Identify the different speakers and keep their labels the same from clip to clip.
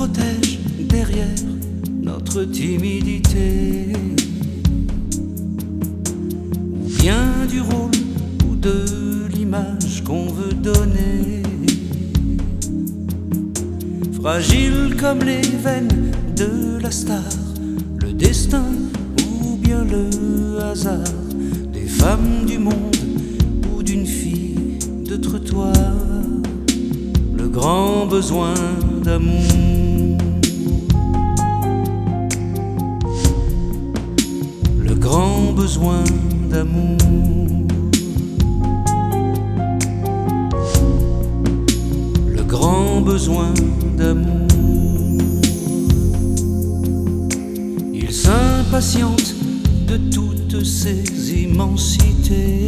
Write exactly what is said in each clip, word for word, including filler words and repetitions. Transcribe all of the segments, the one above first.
Speaker 1: protège derrière notre timidité, ou bien du rôle ou de l'image qu'on veut donner. Fragile comme les veines de la star, le destin ou bien le hasard des femmes du monde ou d'une fille de trottoir. Le grand besoin d'amour, le grand besoin d'amour, le grand besoin d'amour. Il s'impatiente de toutes ces immensités,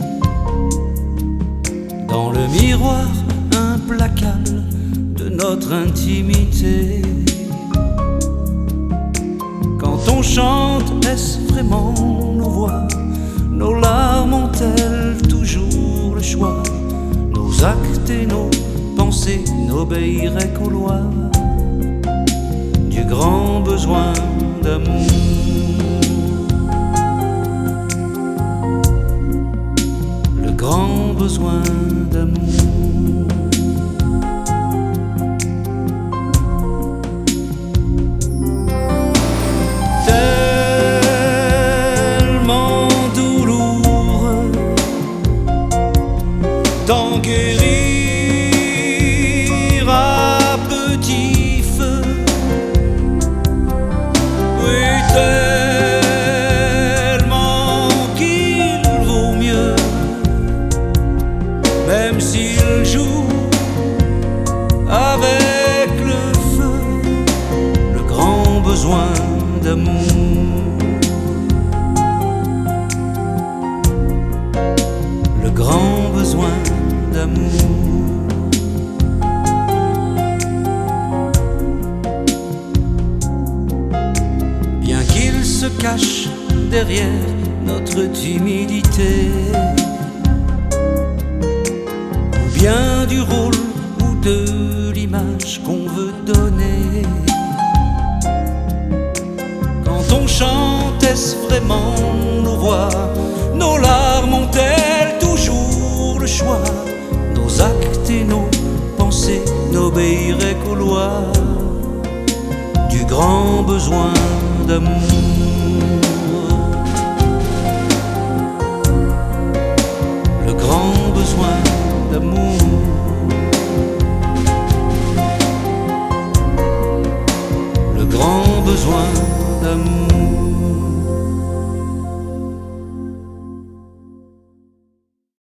Speaker 1: dans le miroir implacable de notre intimité. Quand on chante, est-ce vraiment nos voix? Nos larmes ont-elles toujours le choix? Nos actes et nos pensées n'obéiraient qu'aux lois du grand besoin d'amour. Le grand besoin d'amour. D'en guérir à petit feu, oui, tellement qu'il vaut mieux, même s'il joue avec le feu, le grand besoin d'amour, le grand besoin d'amour. Bien qu'il se cache derrière notre timidité, ou bien du rôle ou de l'image qu'on veut donner. Quand on chante, est-ce vraiment nos voix? Nos larmes ont-elles toujours le choix? Nos actes et nos pensées n'obéiraient qu'aux lois du grand besoin d'amour. Le grand besoin d'amour. Le grand besoin d'amour.